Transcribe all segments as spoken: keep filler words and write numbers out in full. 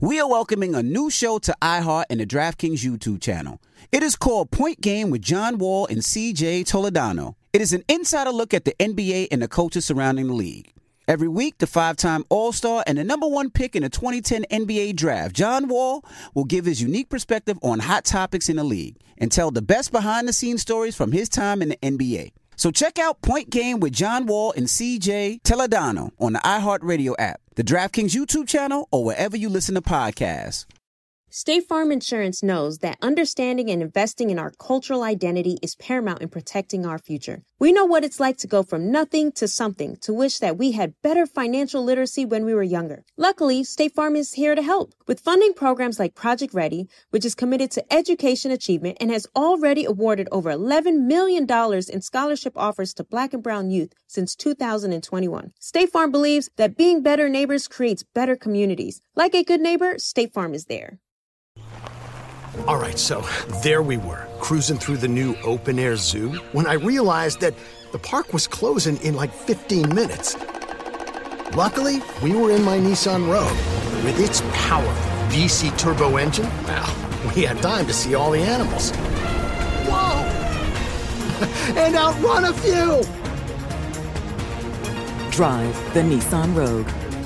We are welcoming a new show to iHeart and the DraftKings YouTube channel. It is called Point Game with John Wall and C J Toledano. It is an insider look at the N B A and the coaches surrounding the league. Every week, the five-time All-Star and the number one pick in the twenty ten N B A Draft, John Wall, will give his unique perspective on hot topics in the league and tell the best behind-the-scenes stories from his time in the N B A. So check out Point Game with John Wall and C J Toledano on the iHeartRadio app, the DraftKings YouTube channel, or wherever you listen to podcasts. State Farm Insurance knows that understanding and investing in our cultural identity is paramount in protecting our future. We know what it's like to go from nothing to something, to wish that we had better financial literacy when we were younger. Luckily, State Farm is here to help with funding programs like Project Ready, which is committed to education achievement and has already awarded over eleven million dollars in scholarship offers to Black and Brown youth since two thousand twenty-one. State Farm believes that being better neighbors creates better communities. Like a good neighbor, State Farm is there. All right, so there we were, cruising through the new open-air zoo, when I realized that the park was closing in like fifteen minutes. Luckily, we were in my Nissan Rogue. With its powerful V C turbo engine, well, we had time to see all the animals. Whoa! And outrun a few! Drive the Nissan Rogue.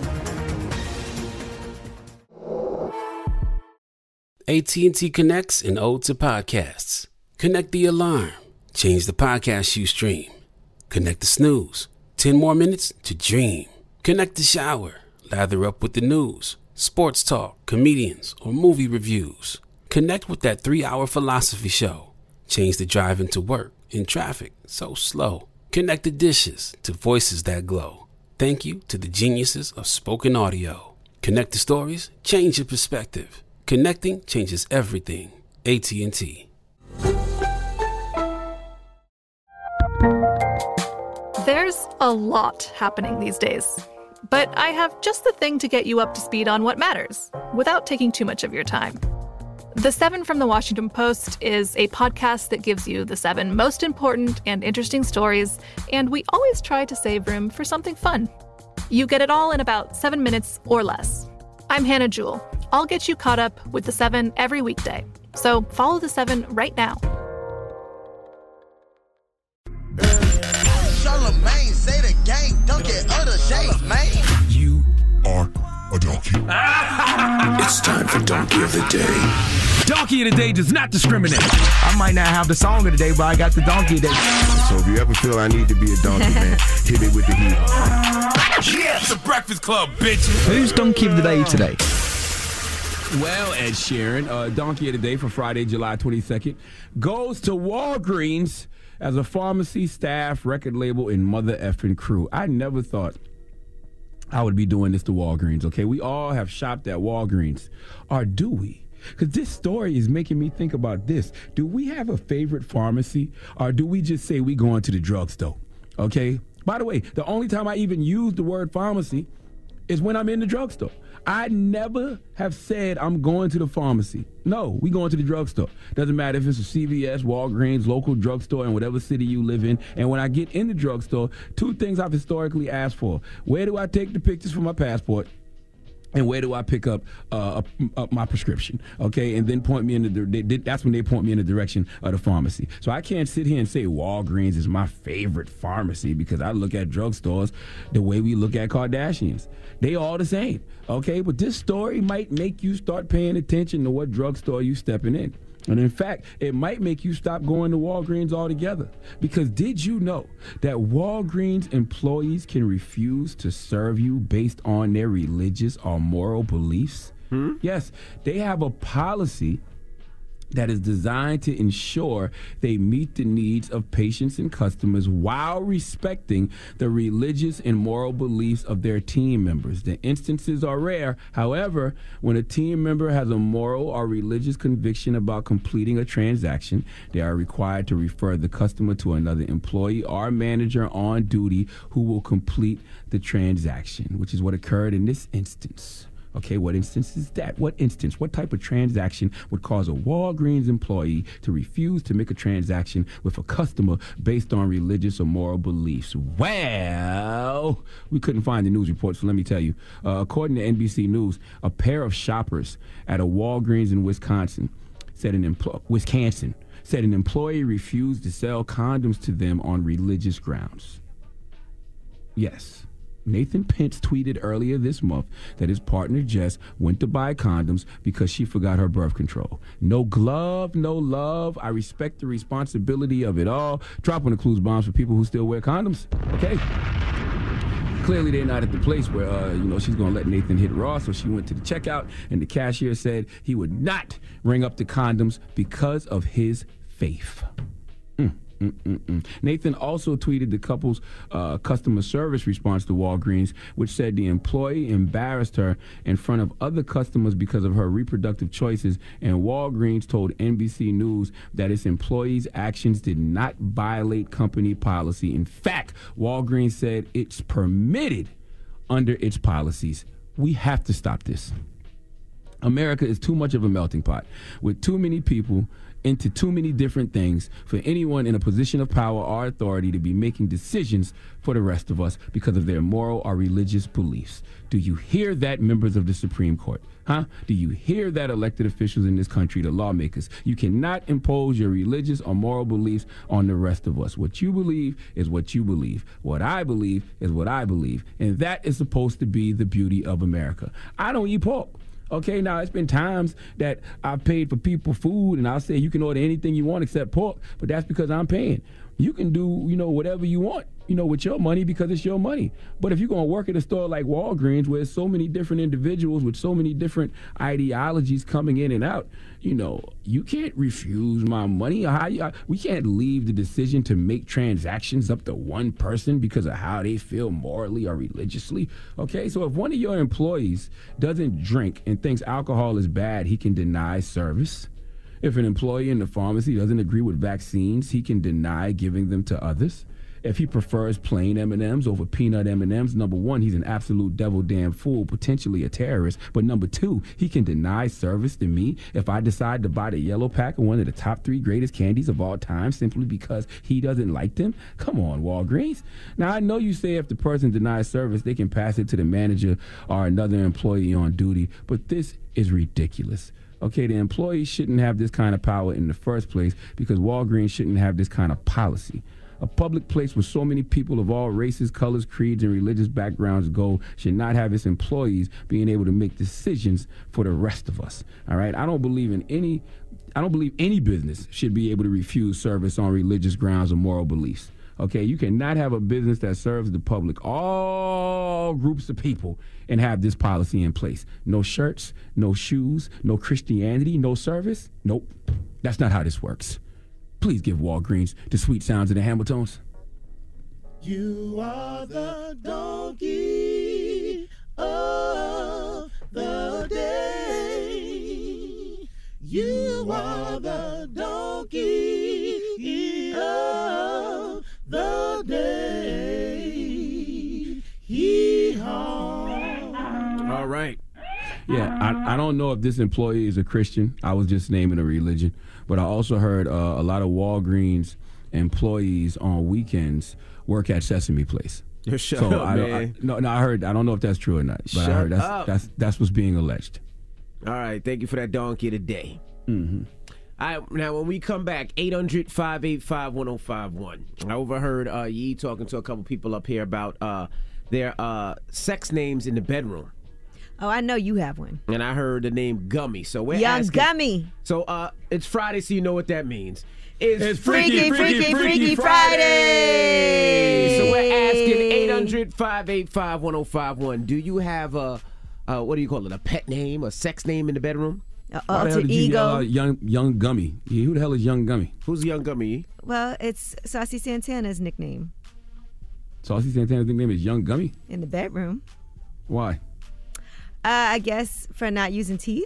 A T and T connects an ode to podcasts. Connect the alarm. Change the podcast you stream. Connect the snooze. Ten more minutes to dream. Connect the shower. Lather up with the news, sports talk, comedians, or movie reviews. Connect with that three-hour philosophy show. Change the drive into work in traffic so slow. Connect the dishes to voices that glow. Thank you to the geniuses of spoken audio. Connect the stories. Change your perspective. Connecting changes everything. A T and T. There's a lot happening these days, but I have just the thing to get you up to speed on what matters without taking too much of your time. The Seven from the Washington Post is a podcast that gives you the seven most important and interesting stories, and we always try to save room for something fun. You get it all in about seven minutes or less. I'm Hannah Jewell. I'll get you caught up with The Seven every weekday. So follow The Seven right now. Charlamagne say the gang don't get other days, man. You are a donkey. It's time for Donkey of the Day. Donkey of the Day does not discriminate. I might not have the song of the day, but I got the donkey of the day. So if you ever feel I need to be a donkey, man, hit me with the heat. Yeah, it's the Breakfast Club, bitches. Who's Donkey of the Day today? Well, Ed Sheeran, uh, Donkey of the Day for Friday, July twenty-second, goes to Walgreens as a pharmacy, staff, record label, and mother effing crew. I never thought I would be doing this to Walgreens, okay? We all have shopped at Walgreens. Or do we? Because this story is making me think about this. Do we have a favorite pharmacy, or do we just say we going to the drugstore, okay? By the way, the only time I even use the word pharmacy is when I'm in the drugstore. I never have said I'm going to the pharmacy. No, we going to the drugstore. Doesn't matter if it's a C V S, Walgreens, local drugstore in whatever city you live in. And when I get in the drugstore, two things I've historically asked for. Where do I take the pictures for my passport? And where do I pick up uh, up my prescription? Okay, and then point me in the. They, that's when they point me in the direction of the pharmacy. So I can't sit here and say Walgreens is my favorite pharmacy because I look at drugstores the way we look at Kardashians. They all the same. Okay, but this story might make you start paying attention to what drugstore you stepping in. And in fact, it might make you stop going to Walgreens altogether. Because did you know that Walgreens employees can refuse to serve you based on their religious or moral beliefs? Hmm? Yes, they have a policy that is designed to ensure they meet the needs of patients and customers while respecting the religious and moral beliefs of their team members. The instances are rare. However, when a team member has a moral or religious conviction about completing a transaction, they are required to refer the customer to another employee or manager on duty who will complete the transaction, which is what occurred in this instance. Okay, what instance is that? What instance, what type of transaction would cause a Walgreens employee to refuse to make a transaction with a customer based on religious or moral beliefs? Well, we couldn't find the news report, so let me tell you. Uh, according to N B C News, a pair of shoppers at a Walgreens in Wisconsin said an empl- Wisconsin said an employee refused to sell condoms to them on religious grounds. Yes. Nathan Pence tweeted earlier this month that his partner Jess went to buy condoms because she forgot her birth control. No glove, no love. I respect the responsibility of it all. Dropping the clues bombs for people who still wear condoms. Okay. Clearly, they're not at the place where, uh, you know, she's going to let Nathan hit raw, so she went to the checkout, and the cashier said he would not ring up the condoms because of his faith. Mm. Mm-mm-mm. Nathan also tweeted the couple's uh, customer service response to Walgreens, which said the employee embarrassed her in front of other customers because of her reproductive choices, and Walgreens told N B C News that its employees' actions did not violate company policy. In fact, Walgreens said it's permitted under its policies. We have to stop this. America is too much of a melting pot with too many people into too many different things for anyone in a position of power or authority to be making decisions for the rest of us because of their moral or religious beliefs. Do you hear that, members of the Supreme Court? Huh? Do you hear that, elected officials in this country, the lawmakers? You cannot impose your religious or moral beliefs on the rest of us. What you believe is what you believe. What I believe is what I believe. And that is supposed to be the beauty of America. I don't eat pork. Okay, now it's been times that I've paid for people food and I'll say you can order anything you want except pork, but that's because I'm paying. You can do, you know, whatever you want, you know, with your money because it's your money. But if you're going to work at a store like Walgreens where there's so many different individuals with so many different ideologies coming in and out, you know, you can't refuse my money. How you, we can't leave the decision to make transactions up to one person because of how they feel morally or religiously. Okay, so if one of your employees doesn't drink and thinks alcohol is bad, he can deny service. If an employee in the pharmacy doesn't agree with vaccines, he can deny giving them to others. If he prefers plain M and M's over peanut M and M's, number one, he's an absolute devil damn fool, potentially a terrorist. But number two, he can deny service to me if I decide to buy the yellow pack of one of the top three greatest candies of all time simply because he doesn't like them. Come on, Walgreens. Now, I know you say if the person denies service, they can pass it to the manager or another employee on duty, but this is ridiculous. Okay, the employees shouldn't have this kind of power in the first place because Walgreens shouldn't have this kind of policy. A public place where so many people of all races, colors, creeds, and religious backgrounds go should not have its employees being able to make decisions for the rest of us. All right, I don't believe in any, I don't believe any business should be able to refuse service on religious grounds or moral beliefs. Okay, you cannot have a business that serves the public, all groups of people, and have this policy in place. No shirts, no shoes, no Christianity, no service. Nope, that's not how this works. Please give Walgreens the sweet sounds of the Hamiltons. You are the donkey of the day. You are the donkey of the day. Hee-haw. All right. Yeah, I, I don't know if this employee is a Christian. I was just naming a religion. But I also heard uh, a lot of Walgreens employees on weekends work at Sesame Place. Shut so up, I, man. I, no, no, I heard. I don't know if that's true or not. But Shut I heard that's, up. that's that's what's being alleged. All right, thank you for that donkey today. Mm-hmm. All right, now when we come back, eight hundred, five eight five, one oh five one. I overheard uh, Yee talking to a couple people up here about uh, their uh, sex names in the bedroom. Oh, I know you have one. And I heard the name Gummy. So we're Young asking, Gummy. So uh, it's Friday, so you know what that means. It's, it's Freaky, Freaky, Freaky, Freaky Friday. So we're asking eight hundred, five eight five, one oh five one. Do you have a, uh, what do you call it, a pet name, a sex name in the bedroom? Uh, alter ego. Uh, young, young Gummy. Yeah, who the hell is Young Gummy? Who's Young Gummy? Well, it's Saucy Santana's nickname. Saucy Santana's nickname is Young Gummy? In the bedroom. Why? Uh, I guess for not using teeth.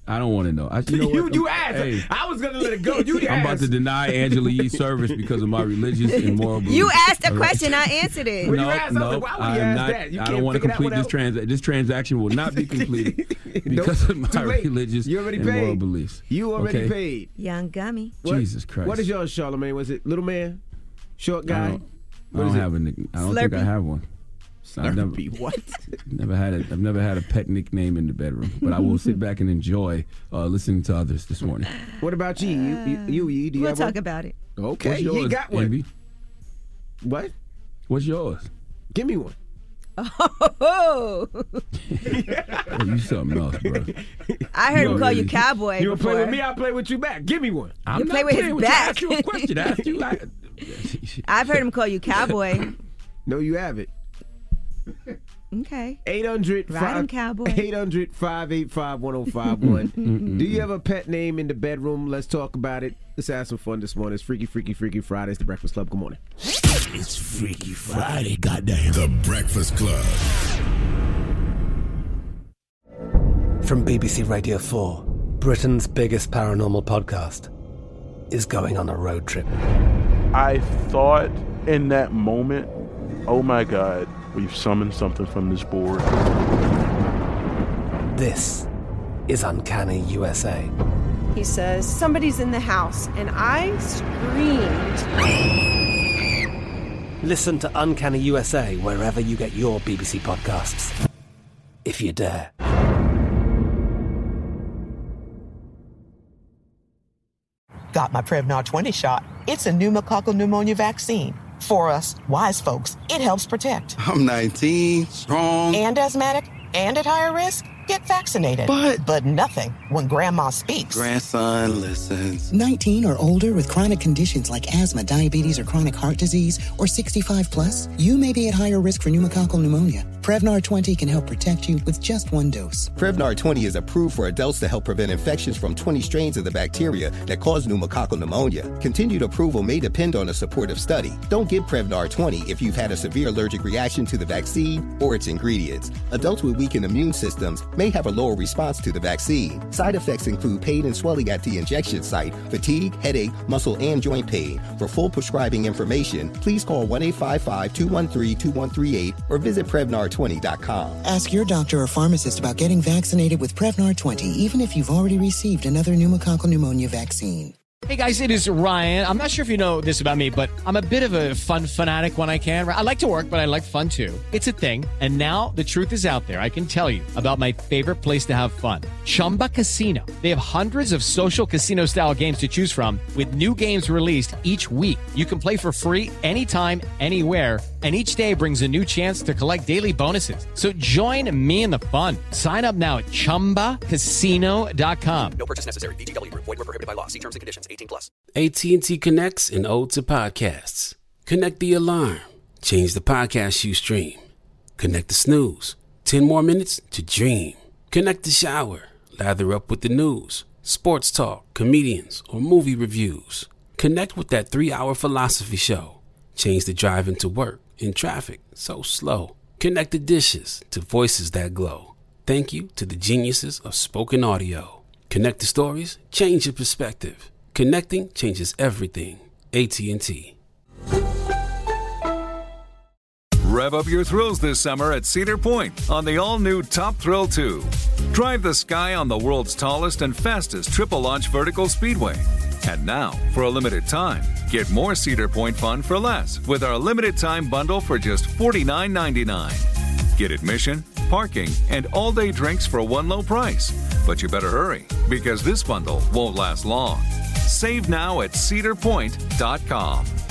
I don't want to know. I, you know you, what? you asked. Hey, I was gonna let it go. You I'm asked. about to deny Angela Yee's service because of my religious and moral beliefs. You asked a question, I answered it. When no, you asked, no, I was like, why would you I'm ask not, that? You I can't don't want to figure that complete one this out? transaction. This transaction will not be completed because Nope, of my too late. religious You already and paid. moral beliefs. You already okay? paid. Young Gummy. What- Jesus Christ. What is yours, Charlamagne? Was it little man, short I guy? don't, I What don't is it? have a nickname. I don't think I Slurpee? have one. I've never, Slurpee, what? never had a, I've never had a pet nickname in the bedroom, but I will sit back and enjoy uh, listening to others this morning. What about you? You, you, you, you do you We'll have talk one? about it. Okay, What's you yours, got one. Envy? What? What's yours? Give me one. Oh, Oh, you something else, bro. I heard You him call really- you cowboy You wanna before. play with me? I'll play with you back. Give me one. I'm You not play with his playing with you. I back. asked you a question. I asked you. I, I've heard him call you cowboy. No, you have it. Okay. eight hundred Ride 'em, cowboy. eight hundred, five eight five, one oh five one. Do you have a pet name in the bedroom? Let's talk about it. Let's have some fun this morning. It's Freaky, Freaky, Freaky Friday. It's the Breakfast Club. Good morning. It's Freaky Friday, goddamn. The Breakfast Club. From B B C Radio four, Britain's biggest paranormal podcast is going on a road trip. I thought in that moment, oh my God, we've summoned something from this board. This is Uncanny U S A. He says, somebody's in the house, and I screamed. Listen to Uncanny U S A wherever you get your B B C podcasts, if you dare. Got my Prevnar twenty shot. It's a pneumococcal pneumonia vaccine. For us, wise folks, it helps protect. I'm nineteen, strong. And asthmatic, and at higher risk. Get vaccinated. But... But nothing when Grandma speaks. Grandson listens. nineteen or older with chronic conditions like asthma, diabetes, or chronic heart disease, or sixty-five plus, you may be at higher risk for pneumococcal pneumonia. Prevnar twenty can help protect you with just one dose. Prevnar twenty is approved for adults to help prevent infections from twenty strains of the bacteria that cause pneumococcal pneumonia. Continued approval may depend on a supportive study. Don't give Prevnar twenty if you've had a severe allergic reaction to the vaccine or its ingredients. Adults with weakened immune systems may have a lower response to the vaccine. Side effects include pain and swelling at the injection site, fatigue, headache, muscle, and joint pain. For full prescribing information, please call one eight five five, two one three, two one three eight or visit Prevnar twenty dot com. Ask your doctor or pharmacist about getting vaccinated with Prevnar twenty, even if you've already received another pneumococcal pneumonia vaccine. Hey guys, it is Ryan. I'm not sure if you know this about me, but I'm a bit of a fun fanatic when I can. I like to work, but I like fun too. It's a thing. And now the truth is out there. I can tell you about my favorite place to have fun. Chumba Casino. They have hundreds of social casino style games to choose from with new games released each week. You can play for free anytime, anywhere. And each day brings a new chance to collect daily bonuses. So join me in the fun. Sign up now at chumba casino dot com. No purchase necessary. V G W. Void where prohibited by law. See terms and conditions. eighteen plus. A T and T connects an ode to podcasts. Connect the alarm. Change the podcast you stream. Connect the snooze. Ten more minutes to dream. Connect the shower. Lather up with the news, sports talk, comedians, or movie reviews. Connect with that three-hour philosophy show. Change the drive into work in traffic so slow. Connect the dishes to voices that glow. Thank you to the geniuses of spoken audio. Connect the stories, change your perspective. Connecting changes everything. A T and T. Rev up your thrills this summer at Cedar Point on the all-new Top Thrill two. Drive the sky on the world's tallest and fastest triple-launch vertical speedway. And now, for a limited time, get more Cedar Point fun for less with our limited-time bundle for just forty-nine ninety-nine. Get admission, parking, and all-day drinks for one low price. But you better hurry, because this bundle won't last long. Save now at cedar point dot com.